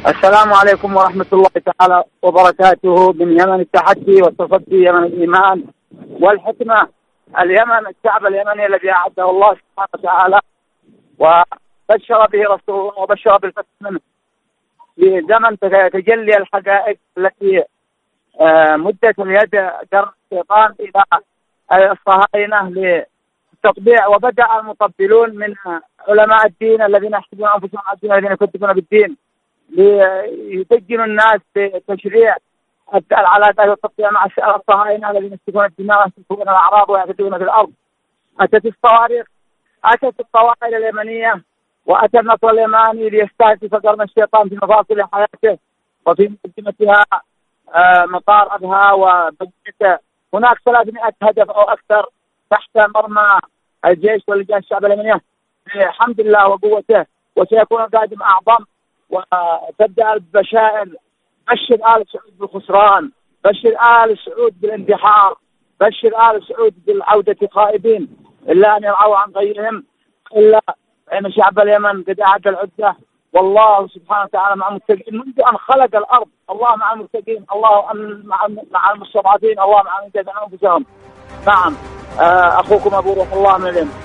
السلام عليكم ورحمة الله تعالى وبركاته. من يمن التحدي والتصدي، يمن الإيمان والحكمة، اليمن الشعب اليمني الذي أعده الله سبحانه وتعالى وبشر به رسول الله وبشر بالفتح منه في زمن تجلي الحقائق التي مدت اليد قرن الشيطان إلى الصهاينة للتطبيع. وبدأ المطبلون من علماء الدين الذين يحسبون أنفسهم على الدين الذين يكذبون بالدين ليدجنوا الناس بتشريع العلاقات والتقطيع مع الصهاينة الذين يسفكون الدماء ويسفكون الأعراض ويعتدون في الأرض. أتت الصواريخ، أتت الطوائل اليمنية، وأتى النصر اليماني ليستهدف قرن الشيطان في مفاصل حياته وفي مقدمتها مطار أبها وبجته. هناك 300 هدف أو أكثر تحت مرمى الجيش ولجان الشعب اليمنية بحمد الله وقوته، وسيكون القادم أعظم. وتبدأ البشائر: بشر آل سعود بالخسران، بشر آل سعود بالاندحار، بشر آل سعود بالعودة خائبين، إلا أن يرعوا عن غيرهم، إلا أن شعب اليمن قد أعد العدة. والله سبحانه وتعالى مع المتقين منذ أن خلق الأرض. الله مع المتقين، الله مع المستضعفين، الله مع من جدعوا أنفسهم. نعم، أخوكم أبو روح الله من اليمن.